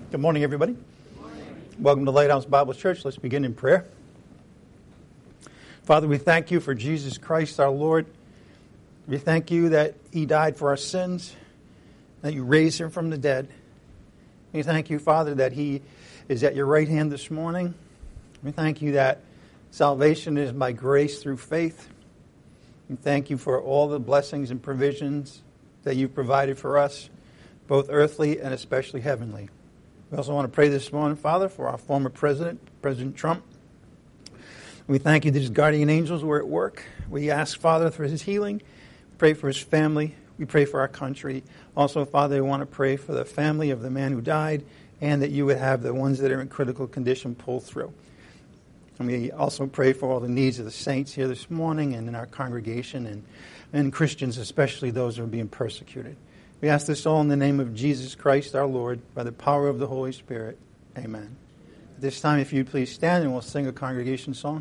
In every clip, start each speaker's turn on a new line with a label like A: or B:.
A: Good morning, everybody. Good morning. Welcome to Lighthouse Bible Church. Let's begin in prayer. Father, we thank you for Jesus Christ, our Lord. We thank you that he died for our sins, that you raised him from the dead. We thank you, Father, that he is at your right hand this morning. We thank you that salvation is by grace through faith. We thank you for all the blessings and provisions that you've provided for us, both earthly and especially heavenly. We also want to pray this morning, Father, for our former president, President Trump. We thank you that his guardian angels were at work. We ask, Father, for his healing. Pray for his family. We pray for our country. Also, Father, we want to pray for the family of the man who died, and that you would have the ones that are in critical condition pull through. And we also pray for all the needs of the saints here this morning and in our congregation and Christians, especially those who are being persecuted. We ask this all in the name of Jesus Christ, our Lord, by the power of the Holy Spirit. Amen. At this time, if you'd please stand and we'll sing a congregation song.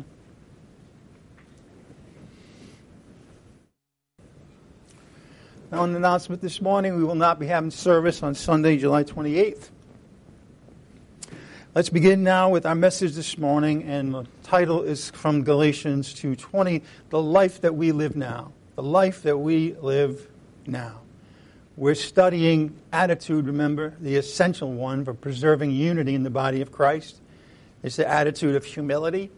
A: Now, an announcement this morning, we will not be having service on Sunday, July 28th. Let's begin now with our message this morning, and the title is from Galatians 2:20, The Life That We Live Now. The life that we live now. We're studying attitude, remember, the essential one for preserving unity in the body of Christ. It's the attitude of humility.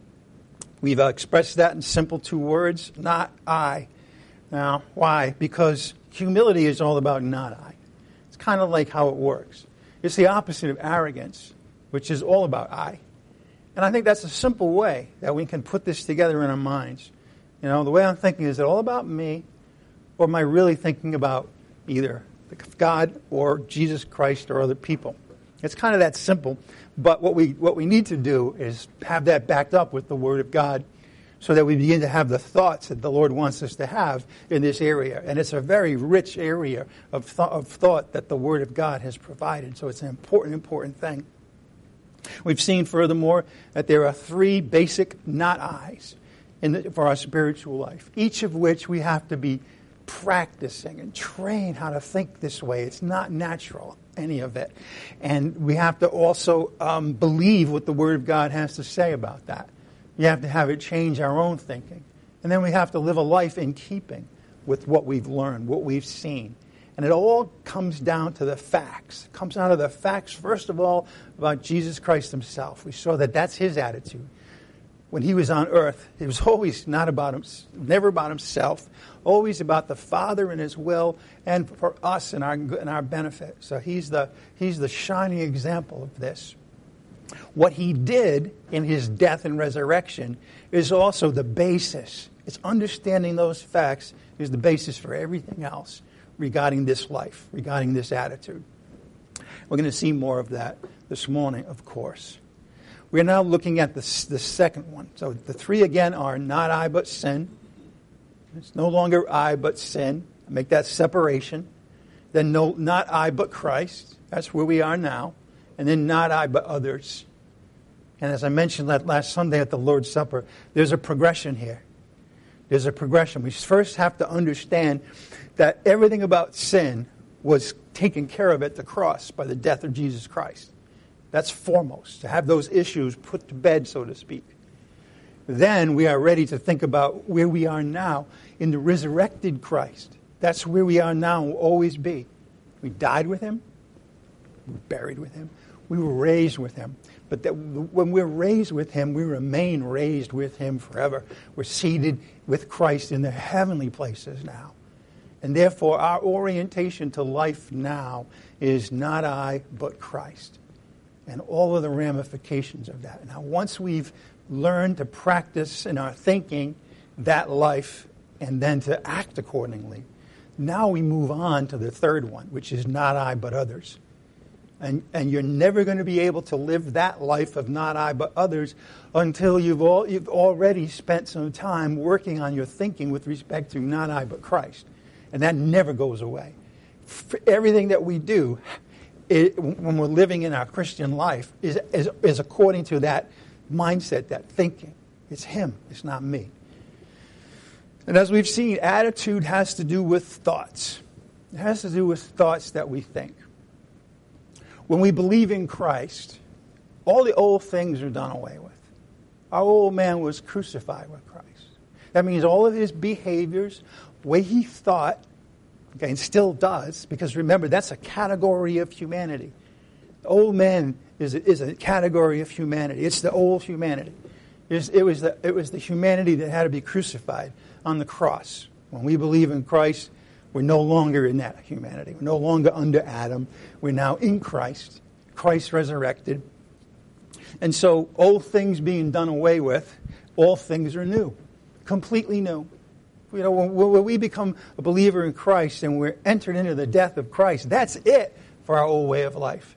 A: We've expressed that in simple two words, not I. Now, why? Because humility is all about not I. It's kind of like how it works. It's the opposite of arrogance, which is all about I. And I think that's a simple way that we can put this together in our minds. You know, the way I'm thinking, is it all about me? Or am I really thinking about either God or Jesus Christ or other people? It's kind of that simple. But what we need to do is have that backed up with the Word of God so that we begin to have the thoughts that the Lord wants us to have in this area. And it's a very rich area of thought that the Word of God has provided. So it's an important thing. We've seen, furthermore, that there are three basic not I's for our spiritual life, each of which we have to be practicing and train how to think this way. It's not natural, any of it. And we have to also believe what the Word of God has to say about that. We have to have it change our own thinking. And then we have to live a life in keeping with what we've learned, what we've seen. And it all comes down to the facts. It comes down to the facts, first of all, about Jesus Christ himself. We saw that that's his attitude. When he was on earth, it was always never about himself, always about the Father and his will, and for us and our benefit. So he's the shining example of this. What he did in his death and resurrection is also the basis. It's understanding those facts is the basis for everything else regarding this life, regarding this attitude. We're going to see more of that this morning, of course. We're now looking at the second one. So the three again are not I but sin. It's no longer I but sin. Make that separation. Then not I but Christ. That's where we are now. And then not I but others. And as I mentioned last Sunday at the Lord's Supper, there's a progression here. There's a progression. We first have to understand that everything about sin was taken care of at the cross by the death of Jesus Christ. That's foremost, to have those issues put to bed, so to speak. Then we are ready to think about where we are now in the resurrected Christ. That's where we are now and will always be. We died with him. We were buried with him. We were raised with him. But that when we're raised with him, we remain raised with him forever. We're seated with Christ in the heavenly places now. And therefore, our orientation to life now is not I, but Christ. And all of the ramifications of that. Now, once we've learned to practice in our thinking that life and then to act accordingly, now we move on to the third one, which is not I, but others. And you're never going to be able to live that life of not I, but others until you've already spent some time working on your thinking with respect to not I, but Christ. And that never goes away. For everything that we do, when we're living in our Christian life, is according to that mindset, that thinking. It's him, it's not me. And as we've seen, attitude has to do with thoughts. It has to do with thoughts that we think. When we believe in Christ, all the old things are done away with. Our old man was crucified with Christ. That means all of his behaviors, the way he thought, okay, and still does, because remember, that's a category of humanity. The old man is a category of humanity. It's the old humanity. It was the humanity that had to be crucified on the cross. When we believe in Christ, we're no longer in that humanity. We're no longer under Adam. We're now in Christ. Christ resurrected. And so, old things being done away with, all things are new. Completely new. You know, when we become a believer in Christ and we're entered into the death of Christ, that's it for our old way of life.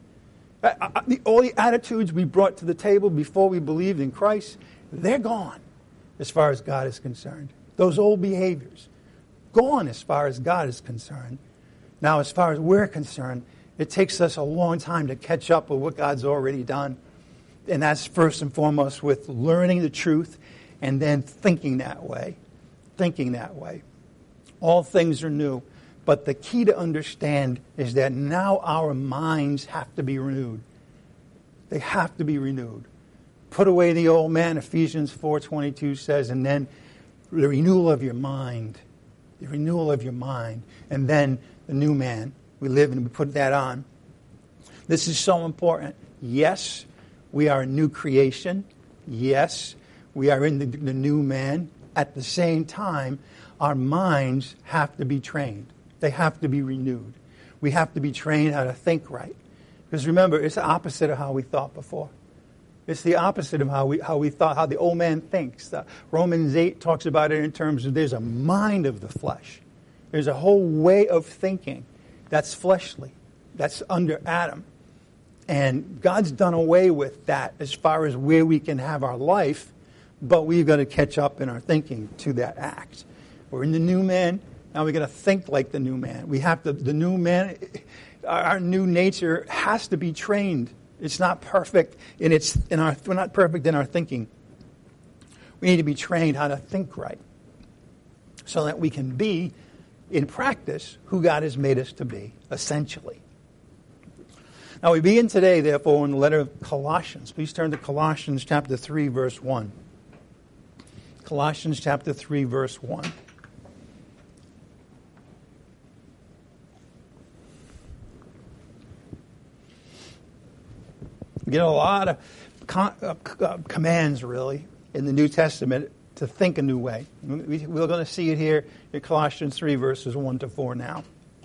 A: All the attitudes we brought to the table before we believed in Christ, they're gone as far as God is concerned. Those old behaviors, gone as far as God is concerned. Now, as far as we're concerned, it takes us a long time to catch up with what God's already done. And that's first and foremost with learning the truth and then thinking that way. Thinking that way. All things are new. But the key to understand is that now our minds have to be renewed. They have to be renewed. Put away the old man, Ephesians 4:22 says, and then the renewal of your mind. The renewal of your mind. And then the new man. We live and we put that on. This is so important. Yes, we are a new creation. Yes, we are in the new man. At the same time, our minds have to be trained. They have to be renewed. We have to be trained how to think right. Because remember, it's the opposite of how we thought before. It's the opposite of how we thought, how the old man thinks. Romans 8 talks about it in terms of there's a mind of the flesh. There's a whole way of thinking that's fleshly, that's under Adam. And God's done away with that as far as where we can have our life, but we've got to catch up in our thinking to that act. We're in the new man. Now we've got to think like the new man. We have to, the new man, our new nature has to be trained. It's not perfect we're not perfect in our thinking. We need to be trained how to think right so that we can be, in practice, who God has made us to be, essentially. Now we begin today, therefore, in the letter of Colossians. Please turn to Colossians chapter 3, verse 1. Colossians chapter 3, verse 1. We get a lot of commands, really, in the New Testament to think a new way. We're going to see it here in Colossians 3, verses 1 to 4 now.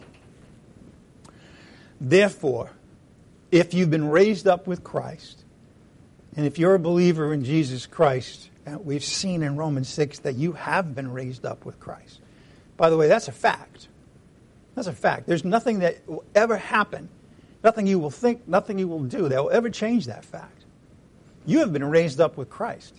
A: Therefore, if you've been raised up with Christ, and if you're a believer in Jesus Christ, and we've seen in Romans 6 that you have been raised up with Christ. By the way, that's a fact. That's a fact. There's nothing that will ever happen, nothing you will think, nothing you will do that will ever change that fact. You have been raised up with Christ.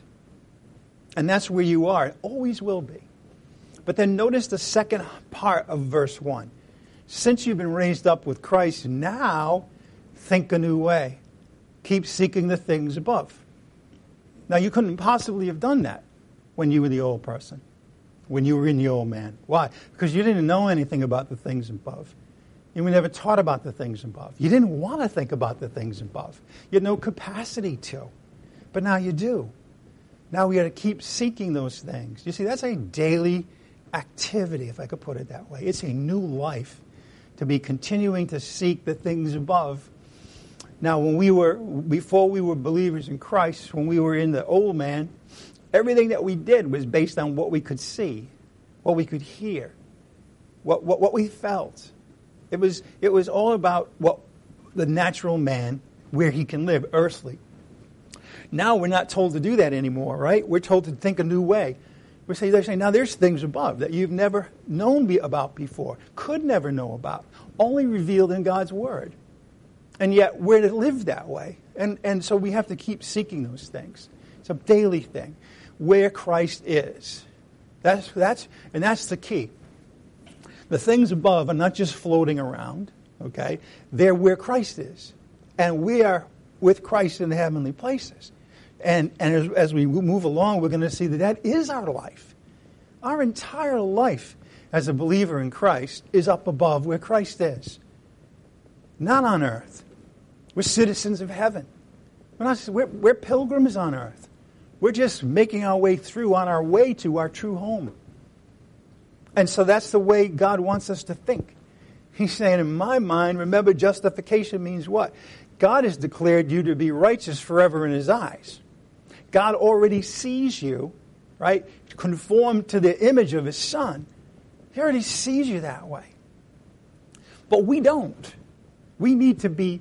A: And that's where you are. It always will be. But then notice the second part of verse 1. Since you've been raised up with Christ, now think a new way. Keep seeking the things above. Now, you couldn't possibly have done that when you were the old person, when you were in the old man. Why? Because you didn't know anything about the things above. You were never taught about the things above. You didn't want to think about the things above. You had no capacity to. But now you do. Now we got to keep seeking those things. You see, that's a daily activity, if I could put it that way. It's a new life to be continuing to seek the things above. Now, before we were believers in Christ, when we were in the old man, everything that we did was based on what we could see, what we could hear, what we felt. It was all about what the natural man, where he can live, earthly. Now we're not told to do that anymore, right? We're told to think a new way. They're saying, now there's things above that you've never known about before, could never know about, only revealed in God's Word. And yet we're to live that way. And so we have to keep seeking those things. It's a daily thing. Where Christ is. That's the key. The things above are not just floating around, okay? They're where Christ is. And we are with Christ in the heavenly places. And as we move along, we're going to see that is our life. Our entire life as a believer in Christ is up above where Christ is. Not on earth. We're citizens of heaven. We're pilgrims on earth. We're just making our way through on our way to our true home. And so that's the way God wants us to think. He's saying, in my mind, remember, justification means what? God has declared you to be righteous forever in His eyes. God already sees you, right, conformed to the image of His Son. He already sees you that way. But we don't. We need to be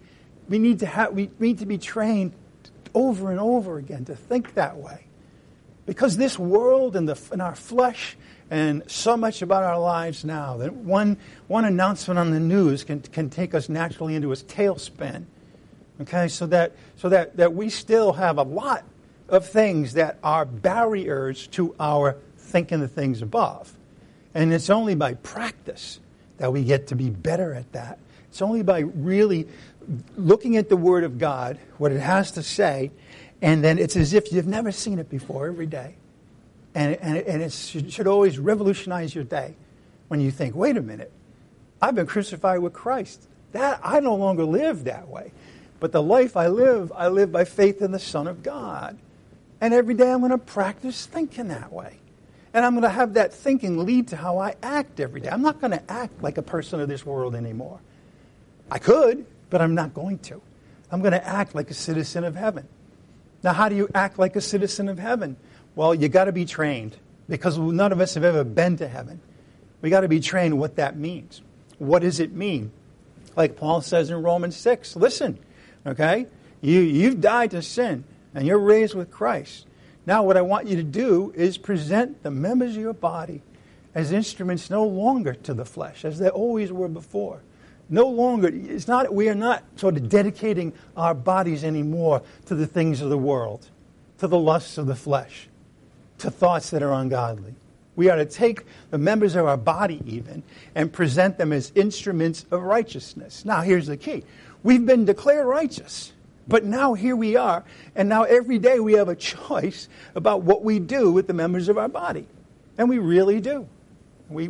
A: trained over and over again to think that way. Because this world and our flesh and so much about our lives now, that one announcement on the news can take us naturally into a tailspin. Okay, so that we still have a lot of things that are barriers to our thinking the things above. And it's only by practice that we get to be better at that. It's only by really looking at the Word of God, what it has to say, and then it's as if you've never seen it before every day. And it should always revolutionize your day when you think, wait a minute, I've been crucified with Christ. That I no longer live that way. But the life I live by faith in the Son of God. And every day I'm going to practice thinking that way. And I'm going to have that thinking lead to how I act every day. I'm not going to act like a person of this world anymore. I could, but I'm not going to. I'm going to act like a citizen of heaven. Now, how do you act like a citizen of heaven? Well, you got to be trained, because none of us have ever been to heaven. We got to be trained what that means. What does it mean? Like Paul says in Romans 6, listen, okay? You've died to sin, and you're raised with Christ. Now what I want you to do is present the members of your body as instruments no longer to the flesh, as they always were before. No longer, we are not sort of dedicating our bodies anymore to the things of the world, to the lusts of the flesh, to thoughts that are ungodly. We are to take the members of our body even and present them as instruments of righteousness. Now here's the key. We've been declared righteous, but now here we are, and now every day we have a choice about what we do with the members of our body. And we really do. I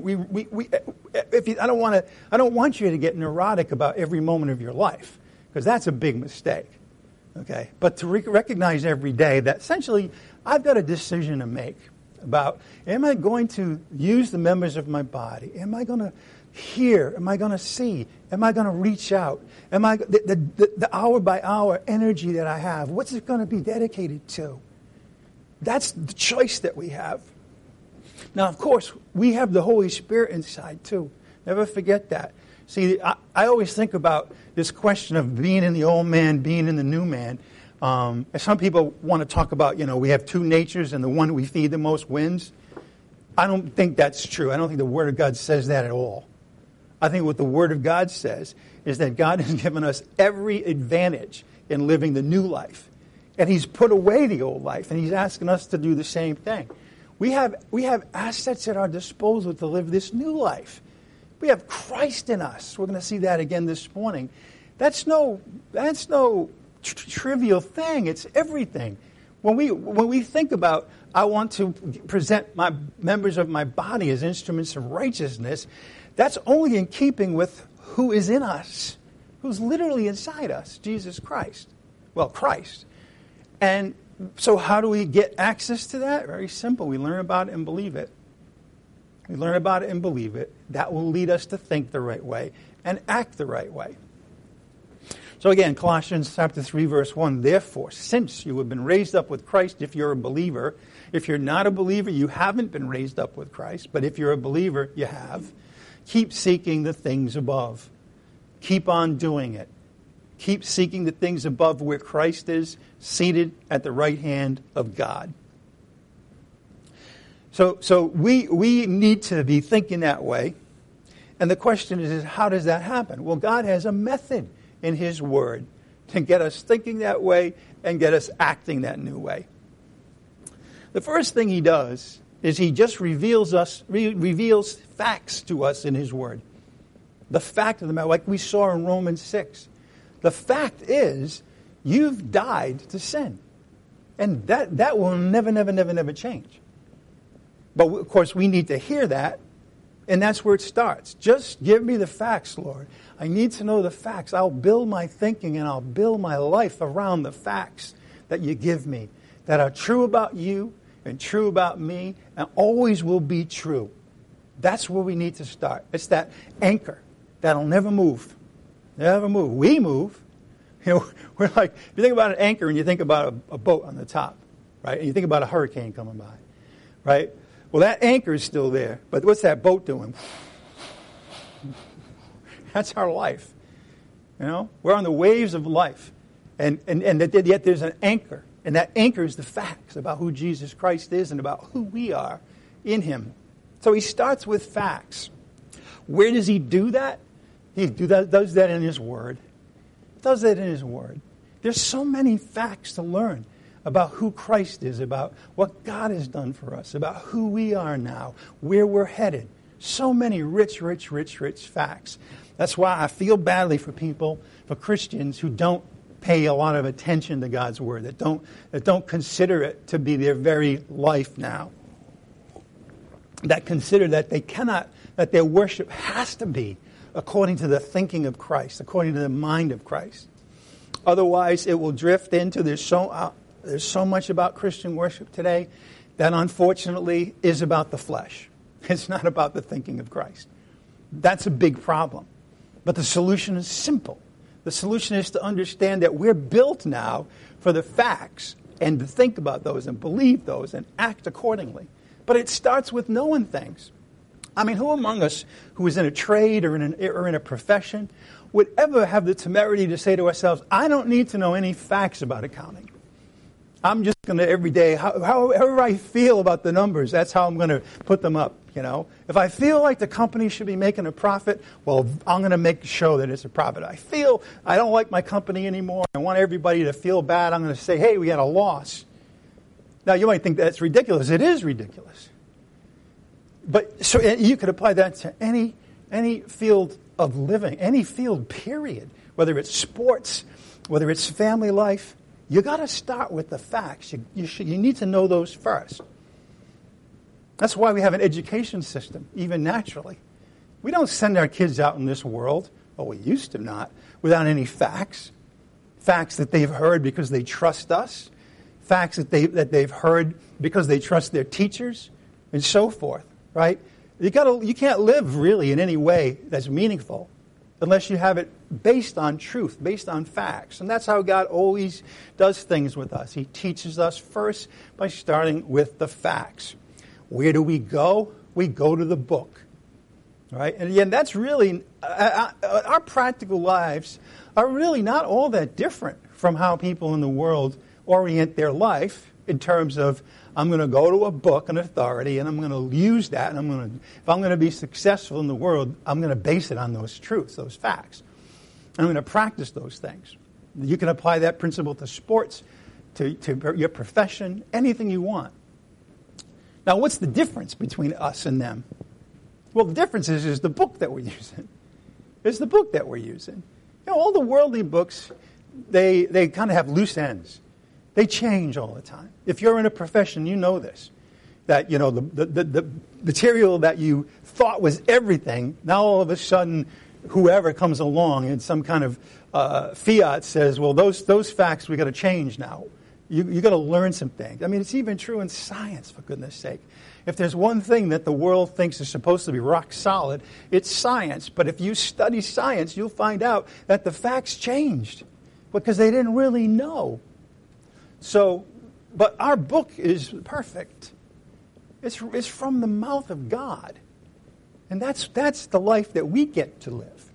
A: don't want you to get neurotic about every moment of your life, because that's a big mistake. Okay, but to recognize every day that essentially I've got a decision to make about, am I going to use the members of my body? Am I going to hear? Am I going to see? Am I going to reach out? Am I the hour by hour energy that I have? What's it going to be dedicated to? That's the choice that we have. Now, of course, we have the Holy Spirit inside too. Never forget that. See, I always think about this question of being in the old man, being in the new man. Some people want to talk about, we have two natures and the one we feed the most wins. I don't think that's true. I don't think the Word of God says that at all. I think what the Word of God says is that God has given us every advantage in living the new life. And He's put away the old life, and He's asking us to do the same thing. We have assets at our disposal to live this new life. We have Christ in us. We're going to see that again this morning. That's no trivial thing. It's everything. When we think about, I want to present my members of my body as instruments of righteousness, that's only in keeping with who is in us, who's literally inside us, Jesus Christ. Well, Christ. And so how do we get access to that? Very simple. We learn about it and believe it. We learn about it and believe it. That will lead us to think the right way and act the right way. So again, Colossians chapter 3, verse 1, therefore, since you have been raised up with Christ, if you're a believer, if you're not a believer, you haven't been raised up with Christ, but if you're a believer, you have, keep seeking the things above. Keep on doing it. Keep seeking the things above where Christ is, seated at the right hand of God. So we need to be thinking that way. And the question is how does that happen? Well, God has a method in His Word to get us thinking that way and get us acting that new way. The first thing He does is He just reveals facts to us in His Word. The fact of the matter, like we saw in Romans 6. The fact is, you've died to sin. And that will never change. But, of course, we need to hear that And that's where it starts. Just give me the facts, Lord. I need to know the facts. I'll build my thinking and I'll build my life around the facts that you give me, that are true about you and true about me and always will be true. That's where we need to start. It's that anchor that'll never move. Never move. We move. You know, we're like, if you think about an anchor and you think about a boat on the top, right? And you think about a hurricane coming by, right? Well, that anchor is still there, but what's that boat doing? That's our life. You know, we're on the waves of life, and yet there's an anchor, and that anchor is the facts about who Jesus Christ is and about who we are in Him. So he starts with facts. Where does he do that? He does that in his Word. Does that in his Word. There's so many facts to learn about who Christ is, about what God has done for us, about who we are now, where we're headed. So many rich facts. That's why I feel badly for people, for Christians who don't pay a lot of attention to God's Word, that don't consider it to be their very life now, that consider that they cannot, that their worship has to be according to the thinking of Christ, according to the mind of Christ. Otherwise, it will drift into, there's so much about Christian worship today that unfortunately is about the flesh. It's not about the thinking of Christ. That's a big problem. But the solution is simple. The solution is to understand that we're built now for the facts and to think about those and believe those and act accordingly. But it starts with knowing things. I mean, who among us who is in a trade or in a profession would ever have the temerity to say to ourselves, I don't need to know any facts about accounting. I'm just going to every day, however I feel about the numbers, that's how I'm going to put them up, you know. If I feel like the company should be making a profit, well, I'm going to make sure that it's a profit. I feel I don't like my company anymore. I want everybody to feel bad. I'm going to say, hey, we had a loss. Now, you might think that's ridiculous. It is ridiculous. But so you could apply that to any field of living, any field, period, whether it's sports, whether it's family life. You got to start with the facts. You need to know those first. That's why we have an education system, even naturally. We don't send our kids out in this world, or we used to not, without any facts. Facts that they've heard because they trust us. Facts that they've heard because they trust their teachers, and so forth, right? You can't live really in any way that's meaningful unless you have it based on truth, based on facts. And that's how God always does things with us. He teaches us first by starting with the facts. Where do we go? We go to the book. Right? And again, that's really, our practical lives are really not all that different from how people in the world orient their life in terms of, I'm going to go to a book, an authority, and I'm going to use that, and if I'm going to be successful in the world, I'm going to base it on those truths, those facts. I'm going to practice those things. You can apply that principle to sports, to your profession, anything you want. Now, what's the difference between us and them? Well, the difference is the book that we're using. It's the book that we're using. You know, all the worldly books, they kind of have loose ends. They change all the time. If you're in a profession, you know this. That, you know, the material that you thought was everything, now all of a sudden, whoever comes along in some kind of fiat says, well, those facts we got to change now. You got to learn some things. I mean, it's even true in science, for goodness sake. If there's one thing that the world thinks is supposed to be rock solid, it's science. But if you study science, you'll find out that the facts changed because they didn't really know. So, but our book is perfect. It's from the mouth of God. And that's the life that we get to live.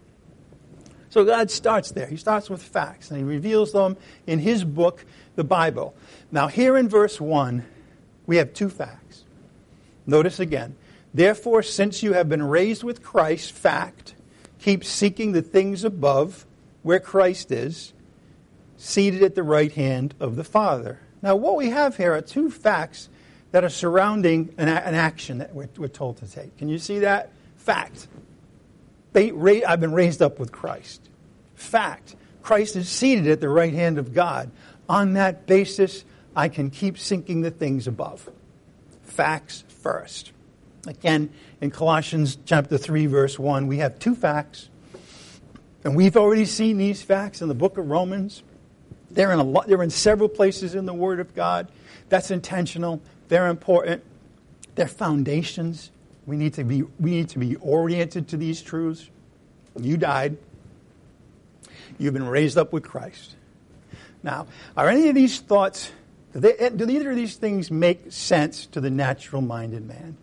A: So God starts there. He starts with facts, and he reveals them in his book, the Bible. Now, here in verse 1, we have two facts. Notice again. Therefore, since you have been raised with Christ, fact, keep seeking the things above, where Christ is, seated at the right hand of the Father. Now, what we have here are two facts that are surrounding an action that we're told to take. Can you see that? Fact. I've been raised up with Christ. Fact. Christ is seated at the right hand of God. On that basis, I can keep seeking the things above. Facts first. Again, in Colossians chapter 3, verse 1, we have two facts. And we've already seen these facts in the book of Romans. They're in several places in the Word of God. That's intentional. They're important. They're foundations. We need to be oriented to these truths. You died. You've been raised up with Christ. Now, are any of these thoughts, do either of these things make sense to the natural-minded man?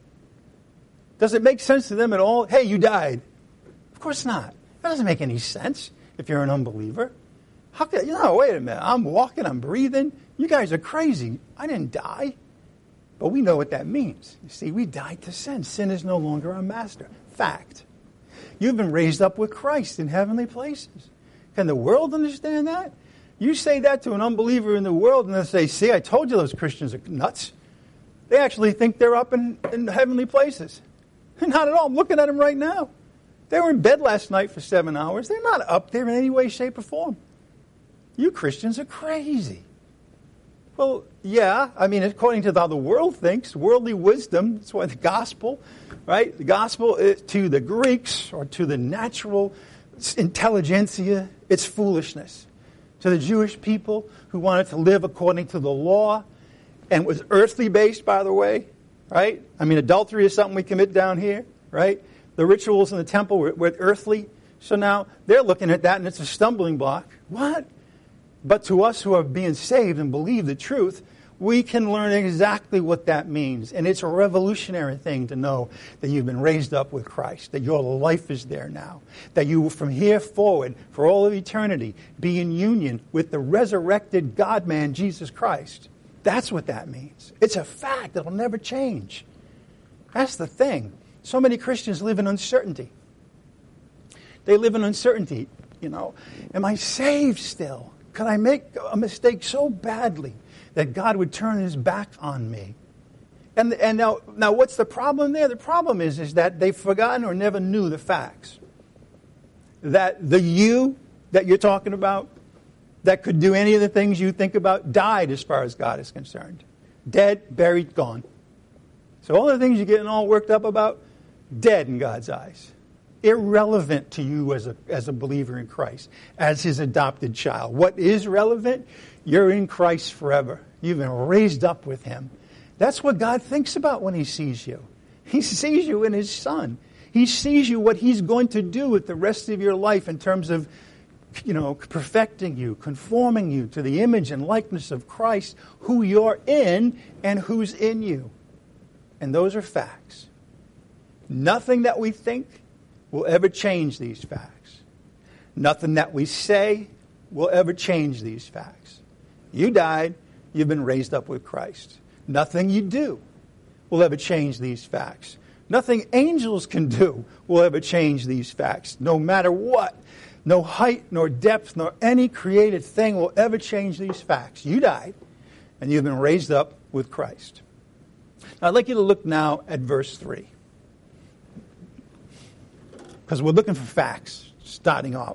A: Does it make sense to them at all? Hey, you died. Of course not. That doesn't make any sense if you're an unbeliever. How can, wait a minute. I'm walking, I'm breathing. You guys are crazy. I didn't die. But we know what that means. You see, we died to sin. Sin is no longer our master. Fact. You've been raised up with Christ in heavenly places. Can the world understand that? You say that to an unbeliever in the world and they'll say, see, I told you those Christians are nuts. They actually think they're up in heavenly places. Not at all. I'm looking at them right now. They were in bed last night for 7 hours. They're not up there in any way, shape, or form. You Christians are crazy. Well, yeah, according to how the world thinks, worldly wisdom, that's why the gospel, right? The gospel to the Greeks or to the natural intelligentsia, it's foolishness. To the Jewish people who wanted to live according to the law and was earthly based, by the way, right? Adultery is something we commit down here, right? The rituals in the temple were earthly. So now they're looking at that and it's a stumbling block. What? But to us who are being saved and believe the truth, we can learn exactly what that means. And it's a revolutionary thing to know that you've been raised up with Christ, that your life is there now, that you will from here forward, for all of eternity, be in union with the resurrected God-man, Jesus Christ. That's what that means. It's a fact that will never change. That's the thing. So many Christians live in uncertainty. They live in uncertainty. Am I saved still? Could I make a mistake so badly that God would turn his back on me? And now what's the problem there? The problem is that they've forgotten or never knew the facts. That the you that you're talking about, that could do any of the things you think about, died as far as God is concerned. Dead, buried, gone. So all the things you're getting all worked up about, dead in God's eyes. Irrelevant to you as a believer in Christ, as his adopted child. What is relevant? You're in Christ forever. You've been raised up with him. That's what God thinks about when he sees you. He sees you in his Son. He sees you what he's going to do with the rest of your life in terms of, perfecting you, conforming you to the image and likeness of Christ, who you're in and who's in you. And those are facts. Nothing that we think will ever change these facts. Nothing that we say will ever change these facts. You died, you've been raised up with Christ. Nothing you do will ever change these facts. Nothing angels can do will ever change these facts, no matter what. No height, nor depth, nor any created thing will ever change these facts. You died, and you've been raised up with Christ. Now, I'd like you to look now at verse 3. Because we're looking for facts, starting off.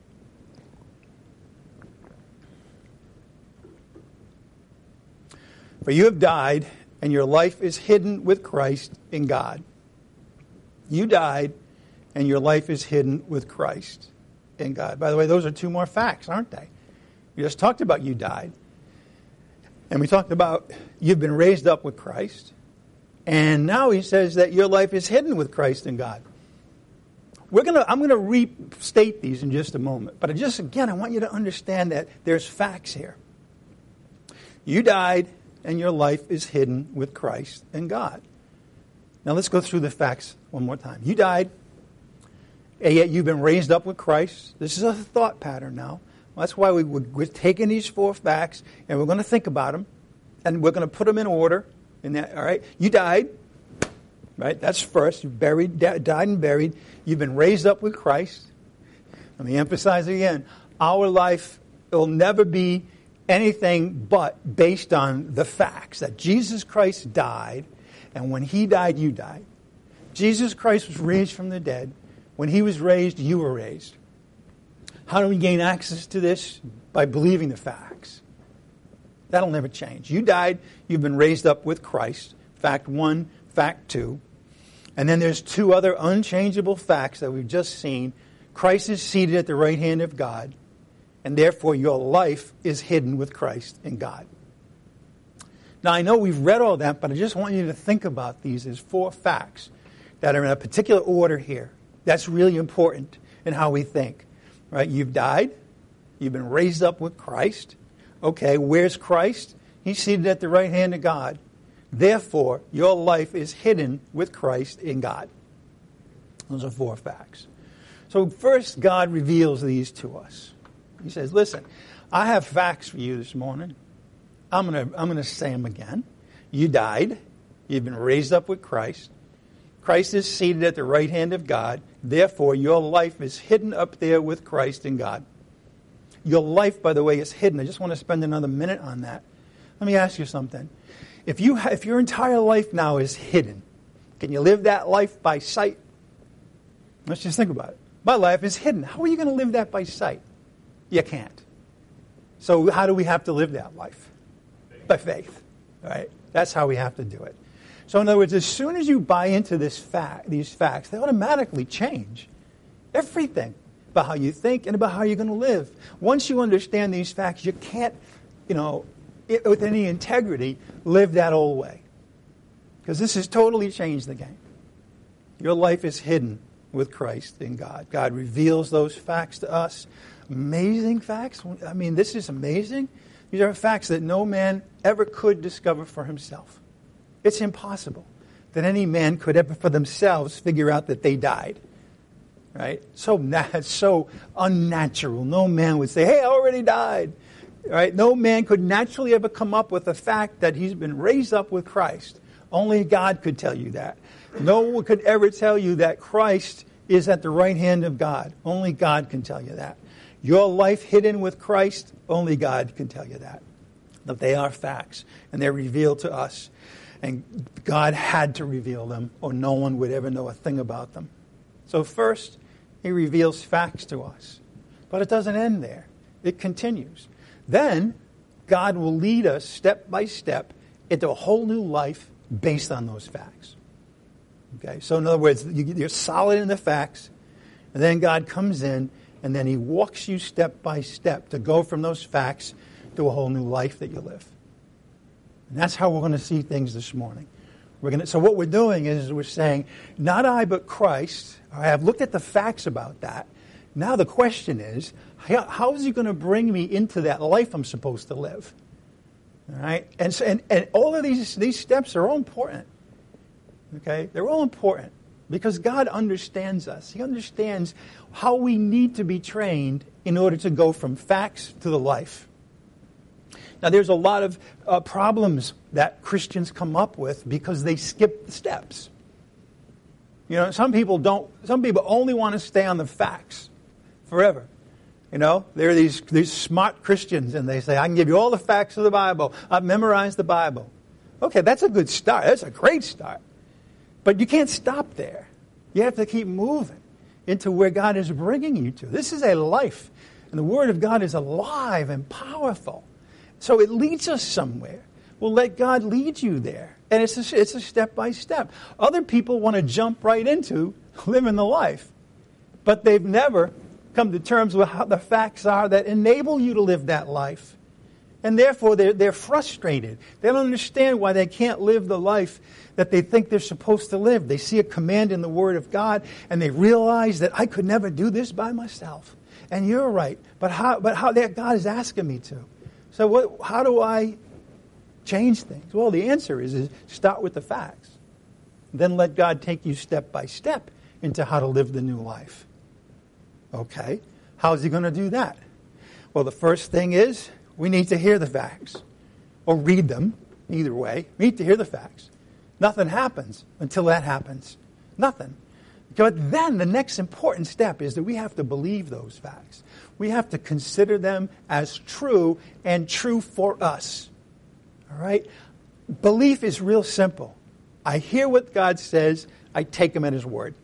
A: For you have died, and your life is hidden with Christ in God. You died, and your life is hidden with Christ in God. By the way, those are two more facts, aren't they? We just talked about you died. And we talked about you've been raised up with Christ. And now he says that your life is hidden with Christ in God. I'm going to restate these in just a moment. But I want you to understand that there's facts here. You died, and your life is hidden with Christ in God. Now let's go through the facts one more time. You died, and yet you've been raised up with Christ. This is a thought pattern now. That's why we're taking these four facts, and we're going to think about them, and we're going to put them in order. All right? You died. Right? That's first. You died and buried. You've been raised up with Christ. Let me emphasize again. Our life will never be anything but based on the facts that Jesus Christ died, and when he died, you died. Jesus Christ was raised from the dead. When he was raised, you were raised. How do we gain access to this? By believing the facts. That'll never change. You died. You've been raised up with Christ. Fact 1. Fact 2, And then there's two other unchangeable facts that we've just seen. Christ is seated at the right hand of God, and therefore your life is hidden with Christ in God. Now, I know we've read all that, but I just want you to think about these as four facts that are in a particular order here. That's really important in how we think. Right? You've died. You've been raised up with Christ. Okay, where's Christ? He's seated at the right hand of God. Therefore, your life is hidden with Christ in God. Those are four facts. So first, God reveals these to us. He says, listen, I have facts for you this morning. I'm gonna say them again. You died. You've been raised up with Christ. Christ is seated at the right hand of God. Therefore, your life is hidden up there with Christ in God. Your life, by the way, is hidden. I just want to spend another minute on that. Let me ask you something. If your entire life now is hidden, can you live that life by sight? Let's just think about it. My life is hidden. How are you going to live that by sight? You can't. So how do we have to live that life? By faith. Right? That's how we have to do it. So in other words, as soon as you buy into these facts, they automatically change everything about how you think and about how you're going to live. Once you understand these facts, you can't, with any integrity, live that old way. Because this has totally changed the game. Your life is hidden with Christ in God. God reveals those facts to us. Amazing facts. I mean, this is amazing. These are facts that no man ever could discover for himself. It's impossible that any man could ever for themselves figure out that they died. Right? It's so unnatural. No man would say, hey, I already died. Right? No man could naturally ever come up with the fact that he's been raised up with Christ. Only God could tell you that. No one could ever tell you that Christ is at the right hand of God. Only God can tell you that. Your life hidden with Christ, only God can tell you that. That they are facts, and they're revealed to us. And God had to reveal them, or no one would ever know a thing about them. So first, he reveals facts to us. But it doesn't end there. It continues. Then, God will lead us step by step into a whole new life based on those facts. Okay, so in other words, you're solid in the facts, and then God comes in, and then he walks you step by step to go from those facts to a whole new life that you live. And that's how we're going to see things this morning. So what we're doing is we're saying, not I, but Christ. I have looked at the facts about that. Now the question is, how is he going to bring me into that life I'm supposed to live? All right? And all of these steps are all important. Okay? They're all important because God understands us. He understands how we need to be trained in order to go from facts to the life. Now, there's a lot of problems that Christians come up with because they skip the steps. Some people only want to stay on the facts forever. There are these smart Christians, and they say, I can give you all the facts of the Bible. I've memorized the Bible. Okay, that's a good start. That's a great start. But you can't stop there. You have to keep moving into where God is bringing you to. This is a life, and the Word of God is alive and powerful. So it leads us somewhere. Well, let God lead you there. And it's a step by step. Other people want to jump right into living the life. But they've never come to terms with how the facts are that enable you to live that life. And therefore, they're frustrated. They don't understand why they can't live the life that they think they're supposed to live. They see a command in the Word of God, and they realize that I could never do this by myself. And you're right. But how that God is asking me to. So how do I change things? Well, the answer is start with the facts. Then let God take you step by step into how to live the new life. Okay, how is he going to do that? Well, the first thing is we need to hear the facts or read them. Either way, we need to hear the facts. Nothing happens until that happens. Nothing. But then the next important step is that we have to believe those facts. We have to consider them as true and true for us. All right? Belief is real simple. I hear what God says. I take him at his word.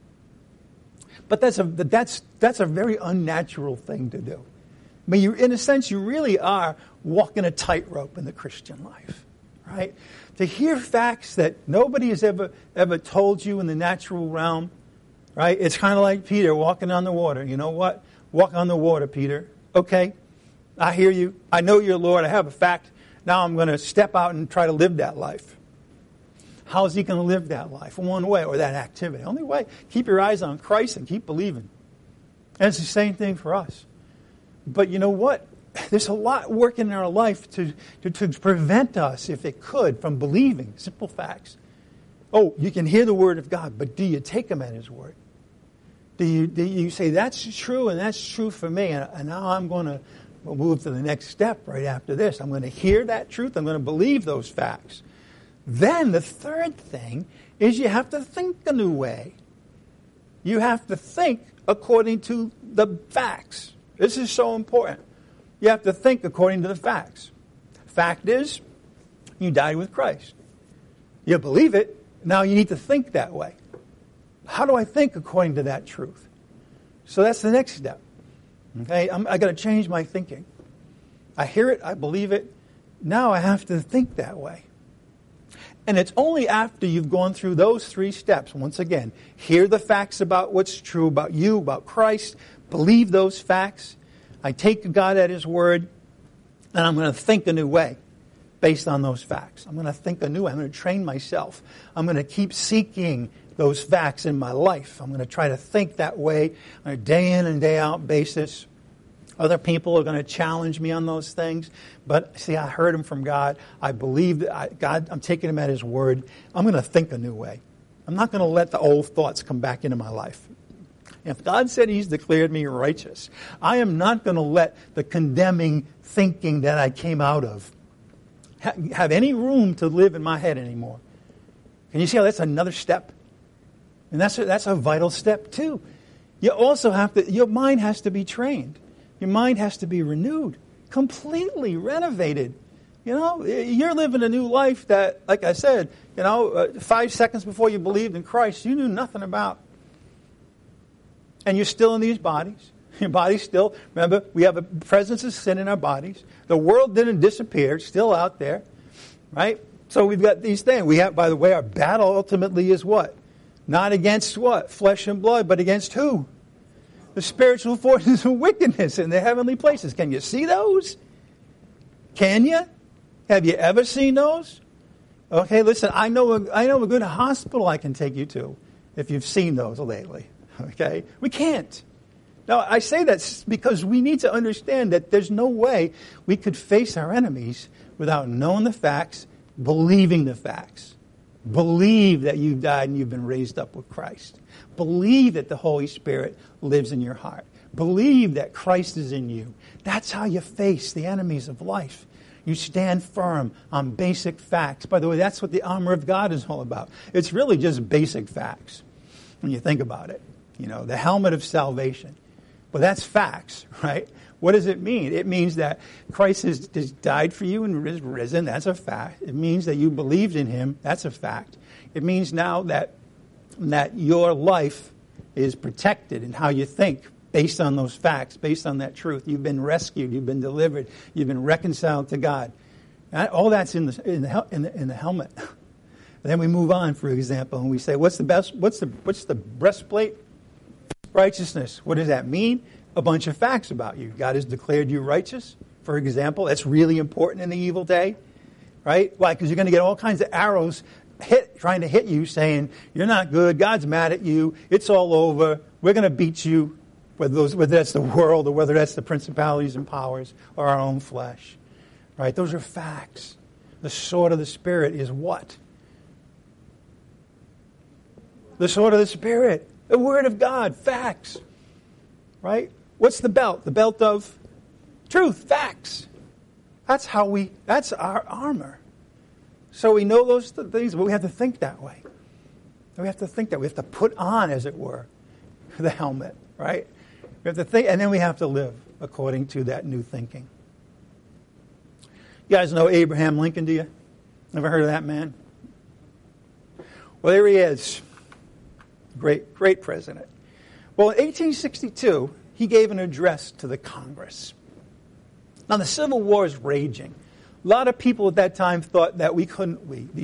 A: But that's a very unnatural thing to do. I mean, in a sense, you really are walking a tightrope in the Christian life. right? To hear facts that nobody has ever told you in the natural realm, right? It's kind of like Peter walking on the water. You know what? Walk on the water, Peter. Okay, I hear you. I know you're Lord. I have a fact. Now I'm going to step out and try to live that life. How is he going to live that life? One way, or that activity. Only way. Keep your eyes on Christ and keep believing. And it's the same thing for us. But you know what? There's a lot working in our life to prevent us, if it could, from believing simple facts. Oh, you can hear the word of God, but do you take him at his word? Do you say, that's true and that's true for me, and now I'm going to move to the next step right after this. I'm going to hear that truth. I'm going to believe those facts. Then the third thing is you have to think a new way. You have to think according to the facts. This is so important. You have to think according to the facts. Fact is, you died with Christ. You believe it. Now you need to think that way. How do I think according to that truth? So that's the next step. Okay, I got to change my thinking. I hear it. I believe it. Now I have to think that way. And it's only after you've gone through those three steps, once again, hear the facts about what's true about you, about Christ, believe those facts. I take God at his word, and I'm going to think a new way based on those facts. I'm going to think a new way. I'm going to train myself. I'm going to keep seeking those facts in my life. I'm going to try to think that way on a day in and day out basis. Other people are going to challenge me on those things. But see, I heard him from God. I believe that God, I'm taking him at his word. I'm going to think a new way. I'm not going to let the old thoughts come back into my life. If God said he's declared me righteous, I am not going to let the condemning thinking that I came out of have any room to live in my head anymore. Can you see how that's another step? And that's a vital step too. You also have to, your mind has to be trained. Your mind has to be renewed, completely renovated. You know, you're living a new life that, like I said, 5 seconds before you believed in Christ, you knew nothing about. And you're still in these bodies. Your body's still, remember, we have a presence of sin in our bodies. The world didn't disappear, it's still out there, right? So we've got these things. We have, by the way, our battle ultimately is what? Not against what? Flesh and blood, but against who? The spiritual forces of wickedness in the heavenly places. Can you see those? Can you? Have you ever seen those? Okay, listen, I know a good hospital I can take you to if you've seen those lately. Okay? We can't. Now, I say that because we need to understand that there's no way we could face our enemies without knowing the facts, believing the facts. Believe that you died and you've been raised up with Christ. Believe that the Holy Spirit lives in your heart. Believe that Christ is in you. That's how you face the enemies of life. You stand firm on basic facts. By the way, that's what the armor of God is all about. It's really just basic facts when you think about it. You know, the helmet of salvation. Well, that's facts, right? What does it mean? It means that Christ has died for you and is risen. That's a fact. It means that you believed in him. That's a fact. It means now that your life is protected in how you think based on those facts, based on that truth. You've been rescued. You've been delivered. You've been reconciled to God. All that's in the helmet. And then we move on, for example, and we say, what's the breastplate? Righteousness. What does that mean? A bunch of facts about you. God has declared you righteous, for example. That's really important in the evil day, right? Why? Because you're going to get all kinds of arrows trying to hit you saying, you're not good, God's mad at you, it's all over, we're going to beat you, whether that's the world or whether that's the principalities and powers or our own flesh, right? Those are facts. The sword of the Spirit is what? The sword of the Spirit. The Word of God, facts, right? What's the belt? The belt of truth, facts. That's our armor. So we know those things, but we have to think that way. We have to think that. We have to put on, as it were, the helmet, right? We have to think, and then we have to live according to that new thinking. You guys know Abraham Lincoln, do you? Never heard of that man? Well, there he is. Great president. Well, in 1862, he gave an address to the Congress. Now, the Civil War is raging. A lot of people at that time thought that we couldn't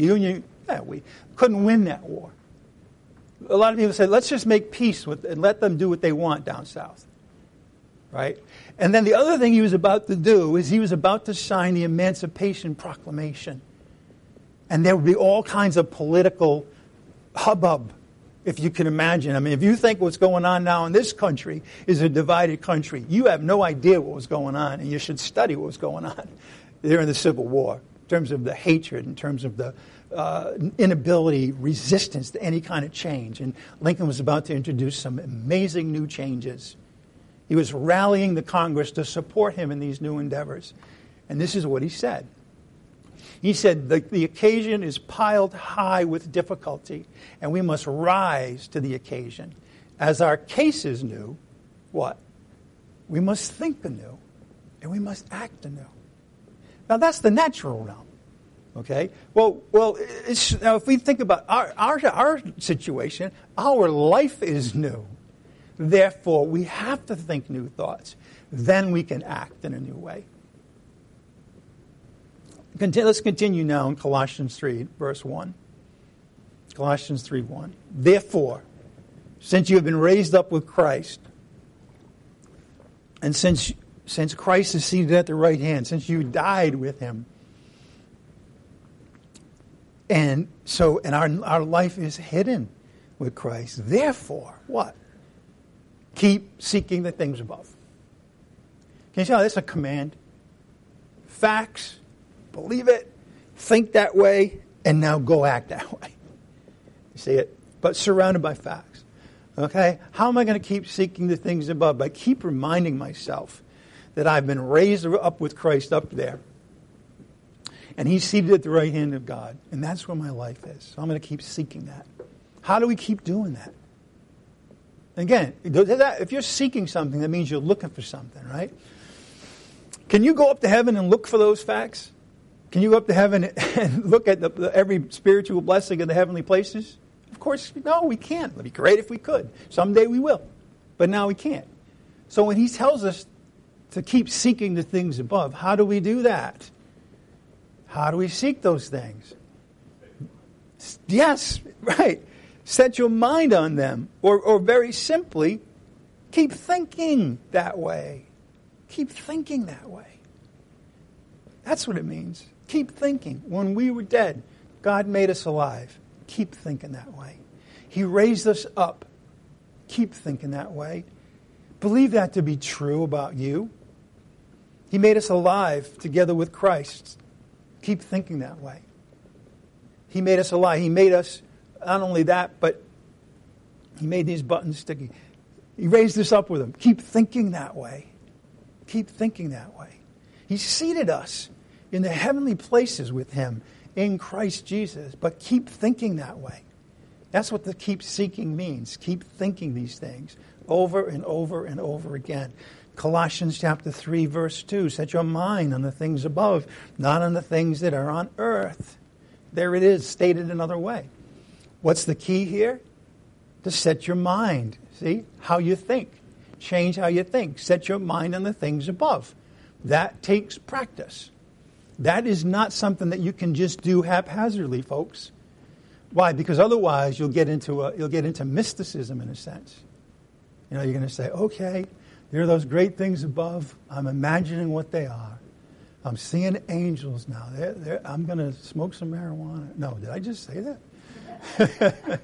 A: win that war. A lot of people said, let's just make peace with and let them do what they want down south. Right? And then the other thing he was about to do is he was about to sign the Emancipation Proclamation. And there would be all kinds of political hubbub, if you can imagine. I mean, if you think what's going on now in this country is a divided country, you have no idea what was going on, and you should study what was going on during the Civil War, in terms of the hatred, in terms of the inability, resistance to any kind of change. And Lincoln was about to introduce some amazing new changes. He was rallying the Congress to support him in these new endeavors. And this is what he said. He said, the occasion is piled high with difficulty, and we must rise to the occasion. As our case is new, what? We must think anew, and we must act anew. Now, that's the natural realm. Okay? Well. Now, if we think about our situation, our life is new. Therefore, we have to think new thoughts. Then we can act in a new way. Let's continue now in Colossians 3, verse 1. Colossians 3:1. Therefore, since you have been raised up with Christ, and since Christ is seated at the right hand, since you died with him, and our life is hidden with Christ. Therefore, what? Keep seeking the things above. Can you see how that's a command? Facts, believe it, think that way, and now go act that way. You see it? But surrounded by facts. Okay? How am I going to keep seeking the things above? By keep reminding myself that I've been raised up with Christ up there. And he's seated at the right hand of God. And that's where my life is. So I'm going to keep seeking that. How do we keep doing that? Again, if you're seeking something, that means you're looking for something, right? Can you go up to heaven and look for those facts? Can you go up to heaven and look at every spiritual blessing in the heavenly places? Of course, no, we can't. It would be great if we could. Someday we will. But now we can't. So when he tells us to keep seeking the things above, how do we do that? How do we seek those things? Yes, right. Set your mind on them. Or very simply, keep thinking that way. Keep thinking that way. That's what it means. Keep thinking. When we were dead, God made us alive. Keep thinking that way. He raised us up. Keep thinking that way. Believe that to be true about you. He made us alive together with Christ. Keep thinking that way. He made us alive. He made us, not only that, but he made these buttons sticky. He raised us up with him. Keep thinking that way. Keep thinking that way. He seated us in the heavenly places with him in Christ Jesus. But keep thinking that way. That's what the keep seeking means. Keep thinking these things over and over and over again. Colossians chapter 3, verse 2. Set your mind on the things above, not on the things that are on earth. There it is, stated another way. What's the key here? To set your mind. See? How you think. Change how you think. Set your mind on the things above. That takes practice. That is not something that you can just do haphazardly, folks. Why? Because otherwise you'll get into mysticism in a sense. You know, you're going to say, okay, there are those great things above. I'm imagining what they are. I'm seeing angels now. I'm going to smoke some marijuana. No, did I just say that?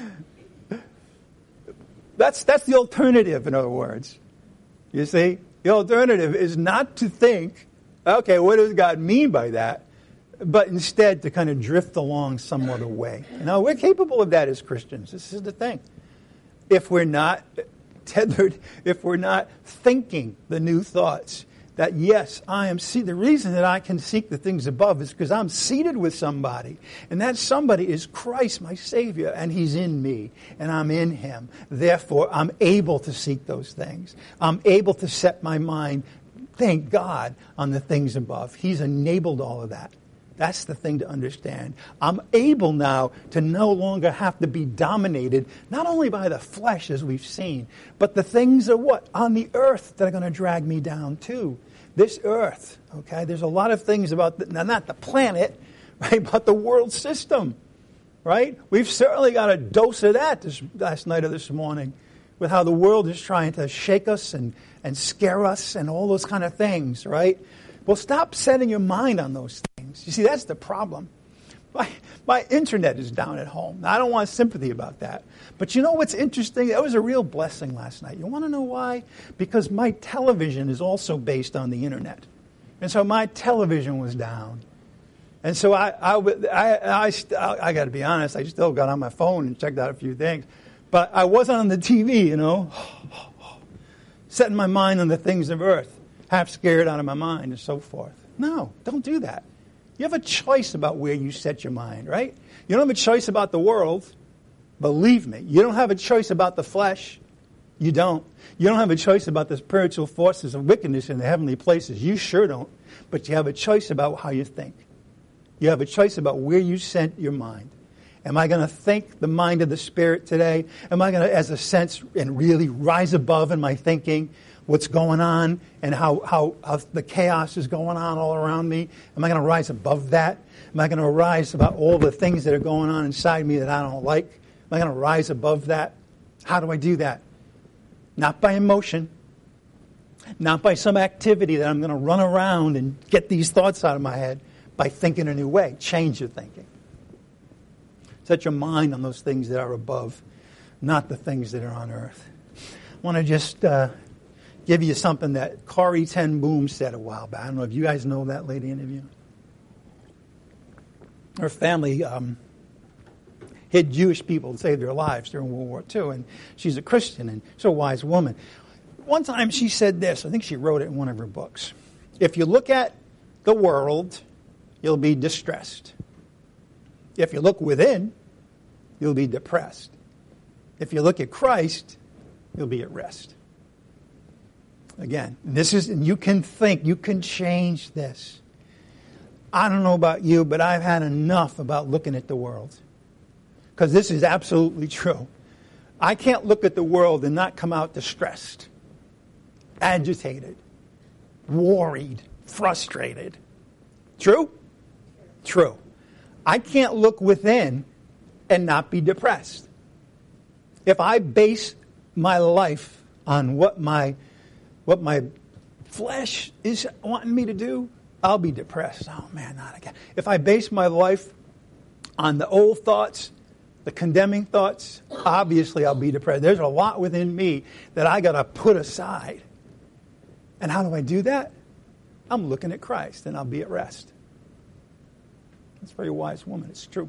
A: That's the alternative, in other words. You see? The alternative is not to think, okay, what does God mean by that? But instead to kind of drift along some other way. Now, we're capable of that as Christians. This is the thing. If we're not tethered, if we're not thinking the new thoughts, that yes, the reason that I can seek the things above is because I'm seated with somebody. And that somebody is Christ, my Savior, and He's in me, and I'm in Him. Therefore, I'm able to seek those things. I'm able to set my mind, thank God, on the things above. He's enabled all of that. That's the thing to understand. I'm able now to no longer have to be dominated, not only by the flesh, as we've seen, but the things are what? On the earth that are going to drag me down too. this earth, okay? There's a lot of things about, not the planet, right, but the world system, right? We've certainly got a dose of that this last night or this morning with how the world is trying to shake us and scare us and all those kind of things, right? Well, stop setting your mind on those things. You see, that's the problem. My internet is down at home. Now, I don't want sympathy about that. But you know what's interesting? That was a real blessing last night. You want to know why? Because my television is also based on the internet. And so my television was down. And so I got to be honest, I still got on my phone and checked out a few things. But I wasn't on the TV, setting my mind on the things of earth, half scared out of my mind and so forth. No, don't do that. You have a choice about where you set your mind, right? You don't have a choice about the world. Believe me. You don't have a choice about the flesh. You don't. You don't have a choice about the spiritual forces of wickedness in the heavenly places. You sure don't. But you have a choice about how you think. You have a choice about where you set your mind. Am I going to think the mind of the Spirit today? Am I going to, as a sense, and really rise above in my thinking what's going on and how the chaos is going on all around me? Am I going to rise above that? Am I going to rise about all the things that are going on inside me that I don't like? Am I going to rise above that? How do I do that? Not by emotion. Not by some activity that I'm going to run around and get these thoughts out of my head. By thinking a new way. Change your thinking. Set your mind on those things that are above, not the things that are on earth. I want to just give you something that Corrie ten Boom said a while back. I don't know if you guys know that lady, any of you. Her family hid Jewish people to save their lives during World War II, and she's a Christian and she's a wise woman. One time she said this, I think she wrote it in one of her books. If you look at the world, you'll be distressed. If you look within, you'll be depressed. If you look at Christ, you'll be at rest. Again, and you can think, you can change this. I don't know about you, but I've had enough about looking at the world. Because this is absolutely true. I can't look at the world and not come out distressed, agitated, worried, frustrated. True? True. I can't look within and not be depressed. If I base my life on what my flesh is wanting me to do, I'll be depressed. Oh man, not again. If I base my life on the old thoughts, the condemning thoughts, obviously I'll be depressed. There's a lot within me that I got to put aside. And how do I do that? I'm looking at Christ and I'll be at rest. That's a very wise woman. It's true.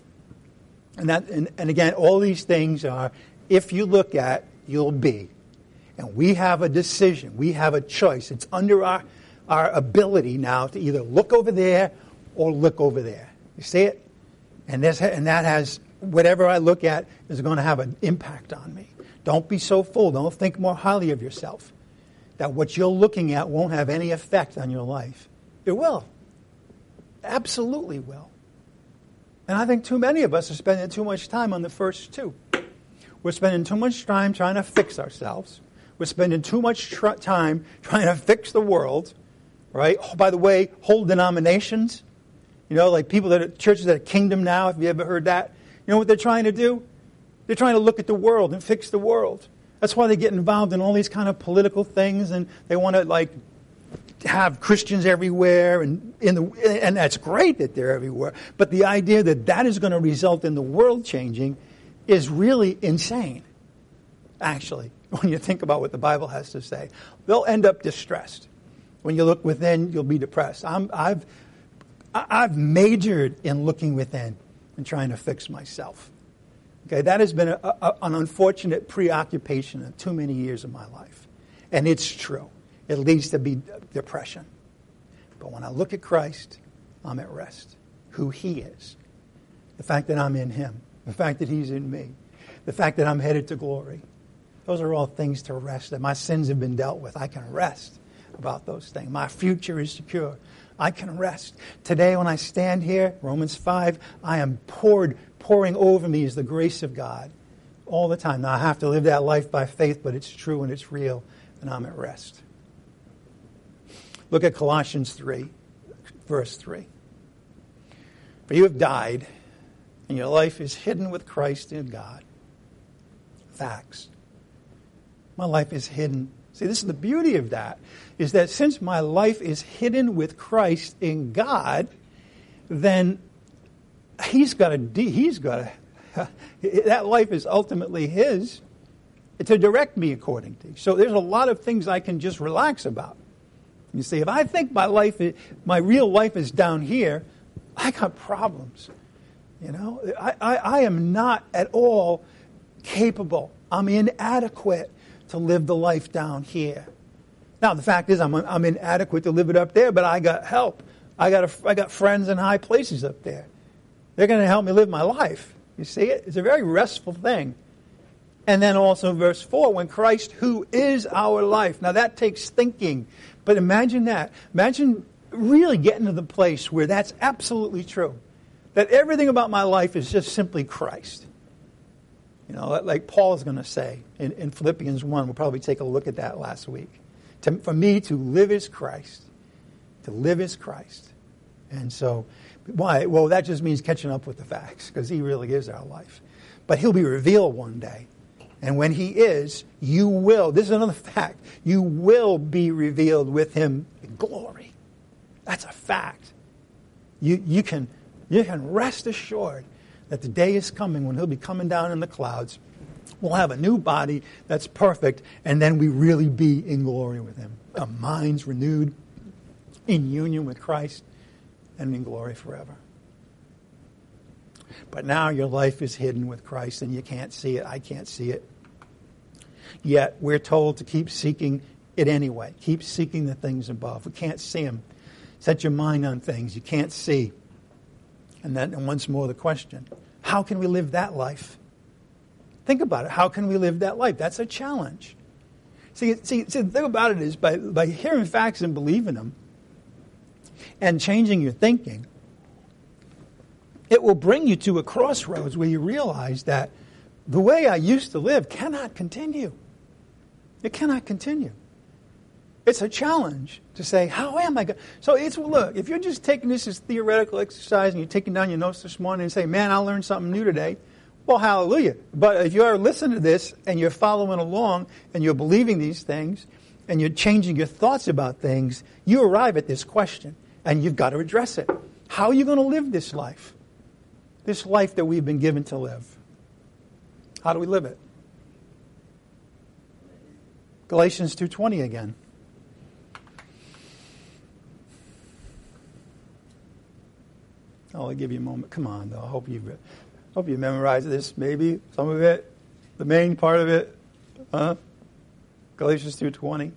A: And again, all these things are, if you look at, you'll be. And we have a decision. We have a choice. It's under our ability now to either look over there or look over there. You see it? And that has, whatever I look at is going to have an impact on me. Don't be so full. Don't think more highly of yourself. That what you're looking at won't have any effect on your life. It will. Absolutely will. And I think too many of us are spending too much time on the first two. We're spending too much time trying to fix ourselves. We're spending too much time trying to fix the world, right? Oh, by the way, whole denominations, like churches that are Kingdom Now, if you ever heard that. You know what they're trying to do? They're trying to look at the world and fix the world. That's why they get involved in all these kind of political things, and they want to have Christians everywhere, and that's great that they're everywhere. But the idea that is going to result in the world changing is really insane, actually, when you think about what the Bible has to say. They'll end up distressed. When you look within, you'll be depressed. I've majored in looking within and trying to fix myself. Okay, that has been an unfortunate preoccupation of too many years of my life. And it's true. It leads to depression. But when I look at Christ, I'm at rest. Who He is. The fact that I'm in Him. The fact that He's in me. The fact that I'm headed to glory. Those are all things to rest. That my sins have been dealt with. I can rest about those things. My future is secure. I can rest. Today when I stand here, Romans 5, I am pouring over me is the grace of God all the time. Now I have to live that life by faith, but it's true and it's real, and I'm at rest. Look at Colossians 3, verse 3. For you have died, and your life is hidden with Christ in God. Facts. My life is hidden. See, this is the beauty of that, is that since my life is hidden with Christ in God, then he's got to, that life is ultimately his to direct me according to. So there's a lot of things I can just relax about. You see, if I think my real life is down here, I got problems. You know, I am not at all capable. I'm inadequate to live the life down here. Now, the fact is, I'm inadequate to live it up there, but I got help. I got friends in high places up there. They're going to help me live my life. You see it? It's a very restful thing. And then also verse 4, when Christ, who is our life. Now, that takes thinking. But imagine that. Imagine really getting to the place where that's absolutely true. That everything about my life is just simply Christ. You know, like Paul is going to say in Philippians 1. We'll probably take a look at that last week. For me, to live is Christ. To live is Christ. And so, why? Well, that just means catching up with the facts, because he really is our life. But he'll be revealed one day. And when he is, you will, this is another fact, you will be revealed with him in glory. That's a fact. You can rest assured that the day is coming when he'll be coming down in the clouds. We'll have a new body that's perfect, and then we really be in glory with him. Our minds renewed in union with Christ and in glory forever. But now your life is hidden with Christ and you can't see it. I can't see it. Yet we're told to keep seeking it anyway. Keep seeking the things above. We can't see them. Set your mind on things you can't see. And then once more the question, how can we live that life? Think about it. How can we live that life? That's a challenge. See, the thing about it is by hearing facts and believing them and changing your thinking, it will bring you to a crossroads where you realize that the way I used to live cannot continue. It cannot continue. It's a challenge to say, how am I going? So look, if you're just taking this as theoretical exercise and you're taking down your notes this morning and say, man, I learned something new today, well, hallelujah. But if you're listening to this and you're following along and you're believing these things and you're changing your thoughts about things, you arrive at this question and you've got to address it. How are you going to live this life? This life that we've been given to live. How do we live it? Galatians 2:20 again. I'll give you a moment. Come on, though. I hope you memorize this. Maybe some of it, the main part of it. Galatians 2:20.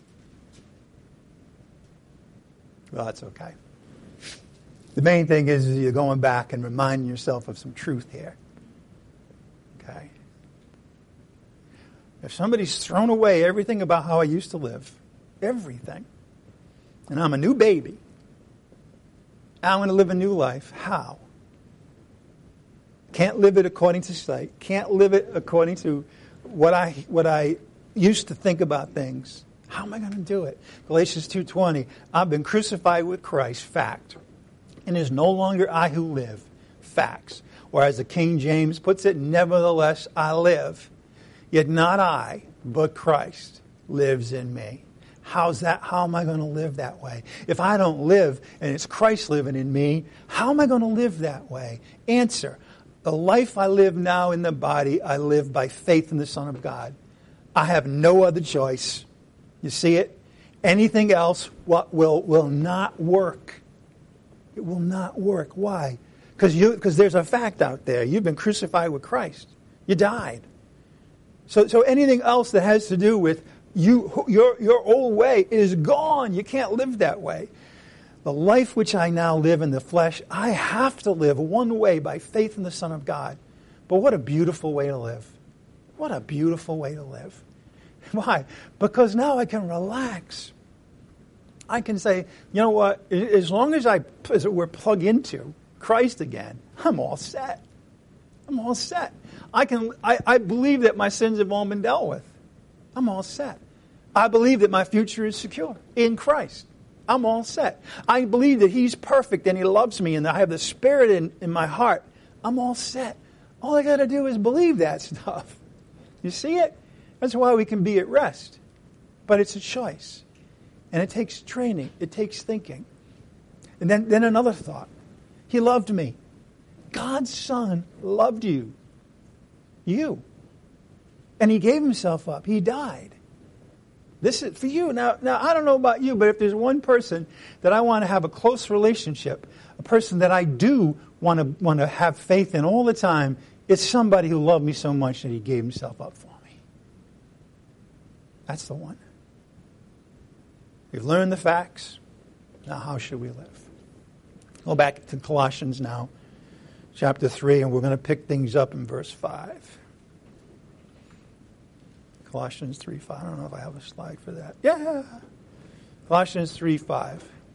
A: Well, that's okay. The main thing is you're going back and reminding yourself of some truth here. Okay. If somebody's thrown away everything about how I used to live, everything, and I'm a new baby, I'm going to live a new life. How? Can't live it according to sight. Can't live it according to what I used to think about things. How am I going to do it? Galatians 2:20. I've been crucified with Christ. Fact. And it is no longer I who live. Facts. Or as the King James puts it, nevertheless I live. Yet not I, but Christ lives in me. How's that? How am I going to live that way? If I don't live and it's Christ living in me, how am I going to live that way? Answer. The life I live now in the body, I live by faith in the Son of God. I have no other choice. You see it? Anything else will not work. It will not work. Why? Because there's a fact out there. You've been crucified with Christ. You died. So anything else that has to do with your old way is gone. You can't live that way. The life which I now live in the flesh, I have to live one way by faith in the Son of God. But what a beautiful way to live. What a beautiful way to live. Why? Because now I can relax. I can say, you know what, as long as we're plugged into Christ again, I'm all set. I'm all set. I believe that my sins have all been dealt with. I'm all set. I believe that my future is secure in Christ. I'm all set. I believe that He's perfect and He loves me and I have the Spirit in my heart. I'm all set. All I got to do is believe that stuff. You see it? That's why we can be at rest. But it's a choice. And it takes training. It takes thinking. And then another thought. He loved me. God's Son loved you. You. And He gave Himself up. He died. This is for you. Now, I don't know about you, but if there's one person that I want to have a close relationship, a person that I do want to have faith in all the time, it's somebody who loved me so much that He gave Himself up for me. That's the one. We've learned the facts. Now how should we live? Go back to Colossians now, chapter 3, and we're going to pick things up in verse 5. Colossians 3:5. I don't know if I have a slide for that. Yeah. Colossians 3:5.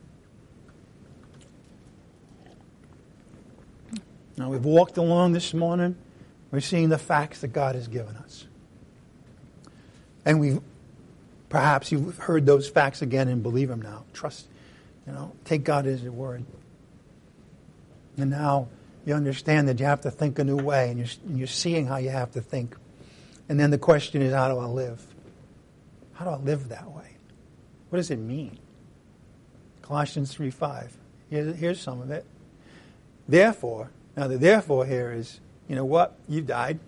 A: Now we've walked along this morning. We're seeing the facts that God has given us. And perhaps you've heard those facts again and believe them now. Trust, take God as His word. And now you understand that you have to think a new way, and you're seeing how you have to think. And then the question is, how do I live? How do I live that way? What does it mean? Colossians 3:5. Here's some of it. Therefore, now the therefore here is, you know what? You've died.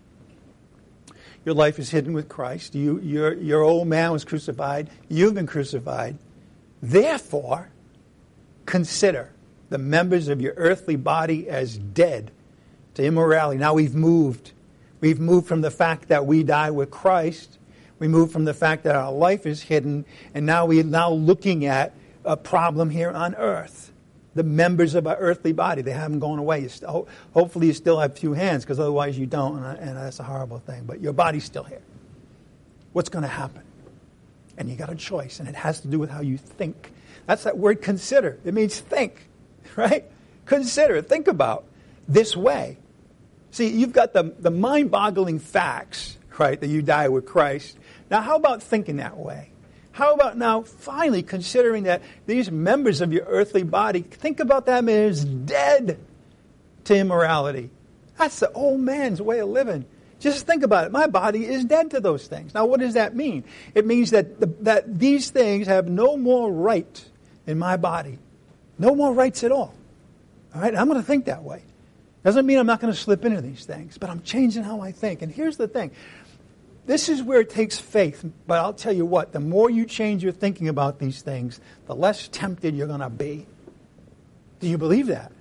A: Your life is hidden with Christ. Your old man was crucified. You've been crucified. Therefore, consider the members of your earthly body as dead to immorality. Now we've moved. We've moved from the fact that we die with Christ. We moved from the fact that our life is hidden. And now we're looking at a problem here on earth. The members of our earthly body, they haven't gone away. Hopefully you still have few hands, because otherwise you don't, and that's a horrible thing. But your body's still here. What's going to happen? And you got a choice, and it has to do with how you think. That's that word consider. It means think, right? Consider, think about this way. See, you've got the mind-boggling facts, right, that you die with Christ. Now, how about thinking that way? How about now finally considering that these members of your earthly body, think about them as dead to immorality. That's the old man's way of living. Just think about it. My body is dead to those things. Now, what does that mean? It means that these things have no more right in my body. No more rights at all. All right? I'm going to think that way. Doesn't mean I'm not going to slip into these things, but I'm changing how I think. And here's the thing. This is where it takes faith, but I'll tell you what, the more you change your thinking about these things, the less tempted you're going to be. Do you believe that?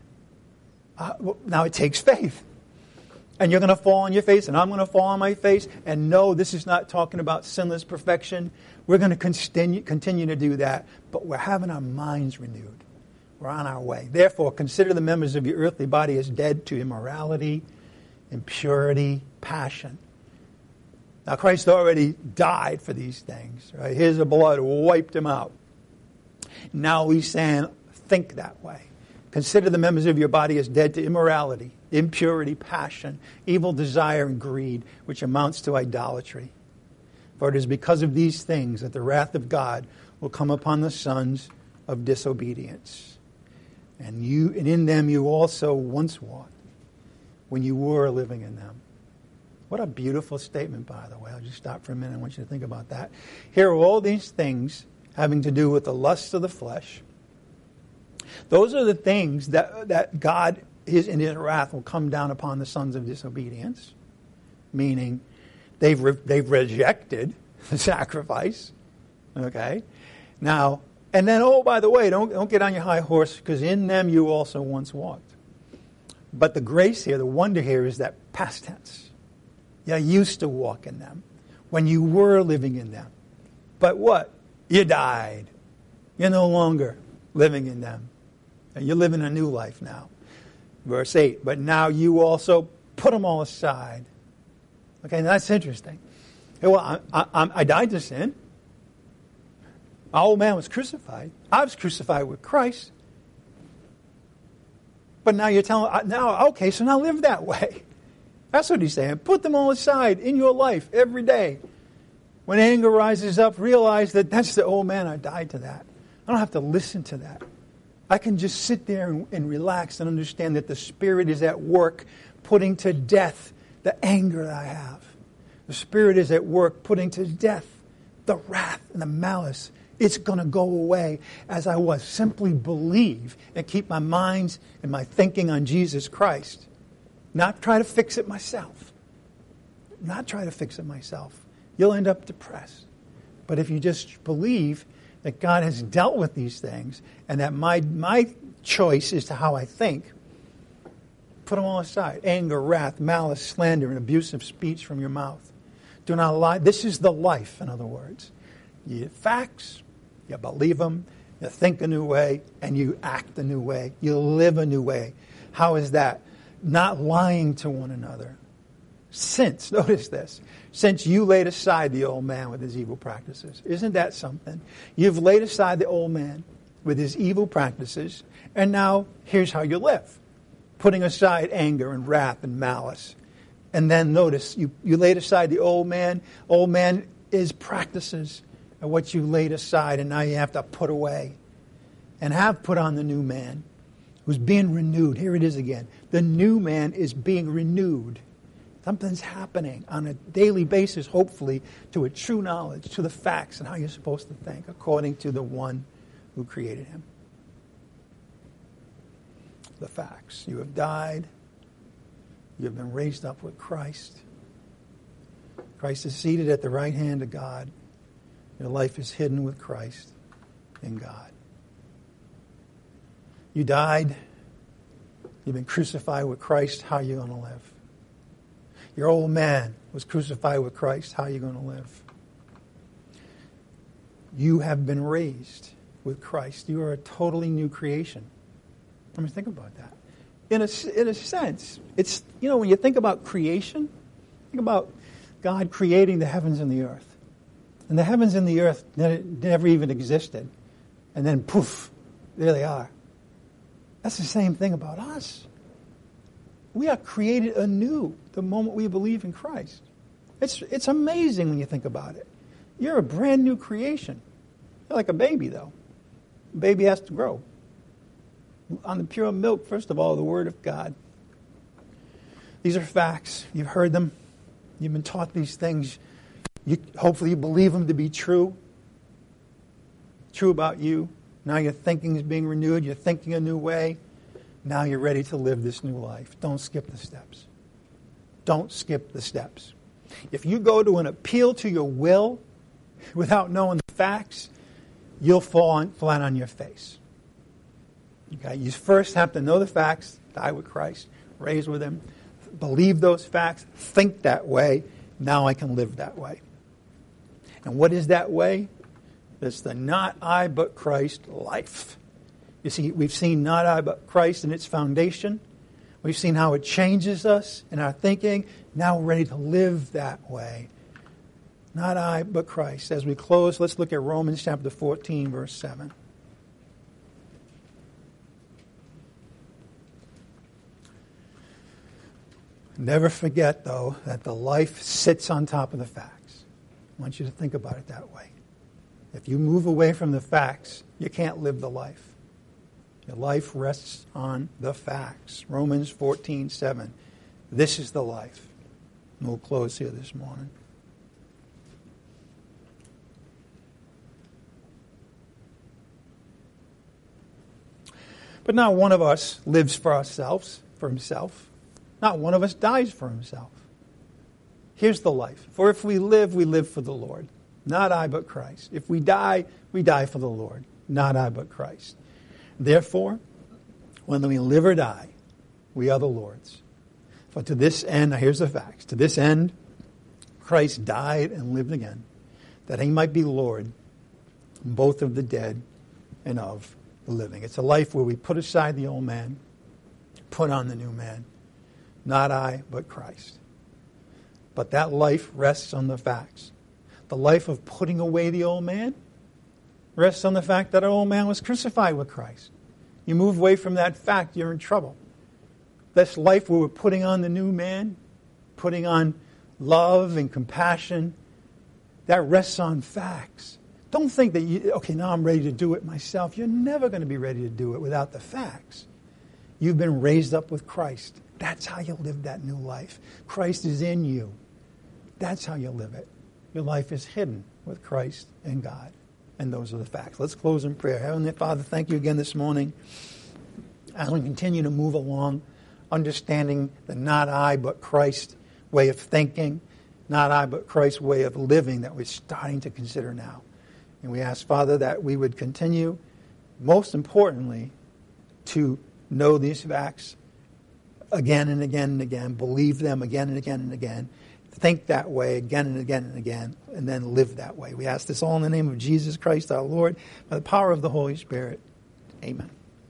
A: Now it takes faith. And you're going to fall on your face, and I'm going to fall on my face. And no, this is not talking about sinless perfection. We're going to continue to do that, but we're having our minds renewed. We're on our way. Therefore, consider the members of your earthly body as dead to immorality, impurity, passion. Now, Christ already died for these things, right? His blood wiped him out. Now he's saying, think that way. Consider the members of your body as dead to immorality, impurity, passion, evil desire, and greed, which amounts to idolatry. For it is because of these things that the wrath of God will come upon the sons of disobedience. And in them you also once walked when you were living in them. What a beautiful statement, by the way. I'll just stop for a minute. I want you to think about that. Here are all these things having to do with the lusts of the flesh. Those are the things that God, in His wrath, will come down upon the sons of disobedience. Meaning, they've rejected the sacrifice. Okay? Now, and then, oh, by the way, don't get on your high horse, because in them you also once walked. But the grace here, the wonder here, is that past tense. You used to walk in them when you were living in them. But what? You died. You're no longer living in them. And you're living a new life now. Verse 8, but now you also put them all aside. Okay, now that's interesting. Hey, well, I died to sin. My old man was crucified. I was crucified with Christ. But now you're telling, okay, so now live that way. That's what he's saying. Put them all aside in your life every day. When anger rises up, realize that that's the old man. I died to that. I don't have to listen to that. I can just sit there and relax and understand that the Spirit is at work putting to death the anger that I have. The Spirit is at work putting to death the wrath and the malice. It's going to go away as I was. Simply believe and keep my minds and my thinking on Jesus Christ. Not try to fix it myself. Not try to fix it myself. You'll end up depressed. But if you just believe that God has dealt with these things and that my choice is to how I think, put them all aside. Anger, wrath, malice, slander, and abusive speech from your mouth. Do not lie. This is the life, in other words. You facts, you believe them, you think a new way, and you act a new way. You live a new way. How is that? Not lying to one another. Notice this, since you laid aside the old man with his evil practices. Isn't that something? You've laid aside the old man with his evil practices, and now here's how you live. Putting aside anger and wrath and malice. And then notice, you laid aside the old man. Old man is practices of what you laid aside, and now you have to put away. And have put on the new man, who's being renewed. Here it is again. The new man is being renewed. Something's happening on a daily basis, hopefully, to a true knowledge, to the facts and how you're supposed to think, according to the one who created him. The facts. You have died. You have been raised up with Christ. Christ is seated at the right hand of God. Your life is hidden with Christ in God. You died. You've been crucified with Christ. How are you going to live? Your old man was crucified with Christ. How are you going to live? You have been raised with Christ. You are a totally new creation. I mean, think about that. In a sense, it's, when you think about creation, think about God creating the heavens and the earth. And the heavens and the earth never even existed. And then, poof, there they are. That's the same thing about us. We are created anew the moment we believe in Christ. It's amazing when you think about it. You're a brand new creation. You're like a baby, though. A baby has to grow. On the pure milk, first of all, the Word of God. These are facts. You've heard them. You've been taught these things. Hopefully you believe them to be true. True about you. Now your thinking is being renewed. You're thinking a new way. Now you're ready to live this new life. Don't skip the steps. Don't skip the steps. If you go to an appeal to your will without knowing the facts, you'll fall flat on your face. Okay? You first have to know the facts, die with Christ, raised with Him, believe those facts, think that way. Now I can live that way. And what is that way? It's the not I but Christ life. You see, we've seen not I but Christ and its foundation. We've seen how it changes us in our thinking. Now we're ready to live that way. Not I but Christ. As we close, let's look at Romans chapter 14, verse 7. Never forget, though, that the life sits on top of the facts. I want you to think about it that way. If you move away from the facts, you can't live the life. Your life rests on the facts. Romans 14:7. This is the life. And we'll close here this morning. But not one of us lives for ourselves, for himself. Not one of us dies for himself. Here's the life. For if we live for the Lord. Not I, but Christ. If we die for the Lord. Not I, but Christ. Therefore, whether we live or die, we are the Lord's. For to this end, now here's the facts. To this end, Christ died and lived again, that He might be Lord, both of the dead and of the living. It's a life where we put aside the old man, put on the new man. Not I, but Christ. But that life rests on the facts. The life of putting away the old man rests on the fact that our old man was crucified with Christ. You move away from that fact, you're in trouble. This life where we're putting on the new man, putting on love and compassion, that rests on facts. Don't think that, okay, now I'm ready to do it myself. You're never going to be ready to do it without the facts. You've been raised up with Christ. That's how you live that new life. Christ is in you. That's how you live it. Your life is hidden with Christ and God. And those are the facts. Let's close in prayer. Heavenly Father, thank you again this morning as we continue to move along, understanding the not I but Christ way of thinking, not I but Christ's way of living that we're starting to consider now. And we ask, Father, that we would continue, most importantly, to know these facts again and again and again, believe them again and again and again, think that way again and again and again, and then live that way. We ask this all in the name of Jesus Christ our Lord, by the power of the Holy Spirit. Amen.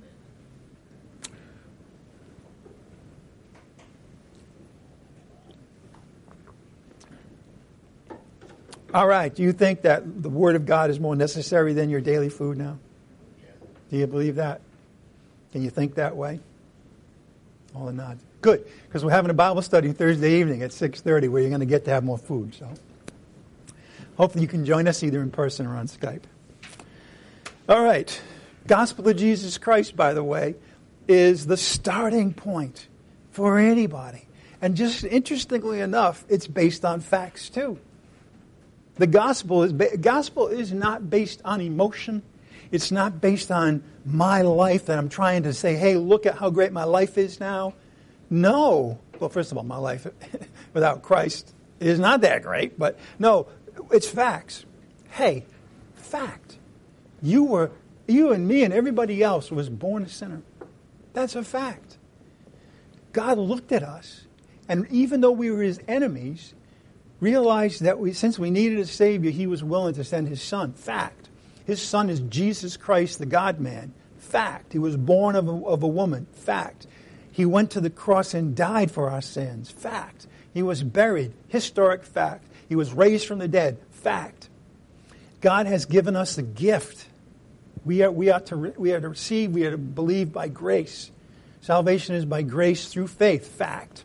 A: All right, do you think that the Word of God is more necessary than your daily food now? Do you believe that? Can you think that way? All the nods. Good, because we're having a Bible study Thursday evening at 6:30 where you're going to get to have more food. So hopefully you can join us either in person or on Skype. All right, Gospel of Jesus Christ, by the way, is the starting point for anybody. And just interestingly enough, it's based on facts too. The gospel is not based on emotion. It's not based on my life that I'm trying to say, hey, look at how great my life is now. No. Well, first of all, my life without Christ is not that great. But no, it's facts. Hey, fact. You and me and everybody else was born a sinner. That's a fact. God looked at us, and even though we were his enemies, realized that since we needed a Savior, he was willing to send his Son. Fact. His Son is Jesus Christ, the God-man. Fact. He was born of a woman. Fact. He went to the cross and died for our sins. Fact. He was buried. Historic fact. He was raised from the dead. Fact. God has given us a gift. We are to receive, we are to believe by grace. Salvation is by grace through faith. Fact.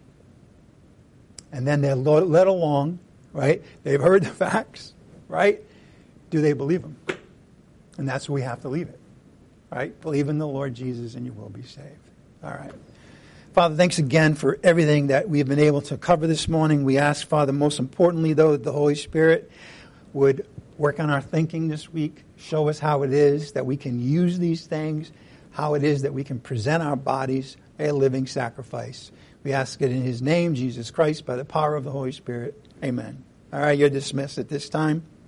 A: And then they're led along, right? They've heard the facts, right? Do they believe them? And that's where we have to leave it, right? Believe in the Lord Jesus and you will be saved. All right. Father, thanks again for everything that we've been able to cover this morning. We ask, Father, most importantly, though, that the Holy Spirit would work on our thinking this week, show us how it is that we can use these things, how it is that we can present our bodies a living sacrifice. We ask it in his name, Jesus Christ, by the power of the Holy Spirit. Amen. All right, you're dismissed at this time.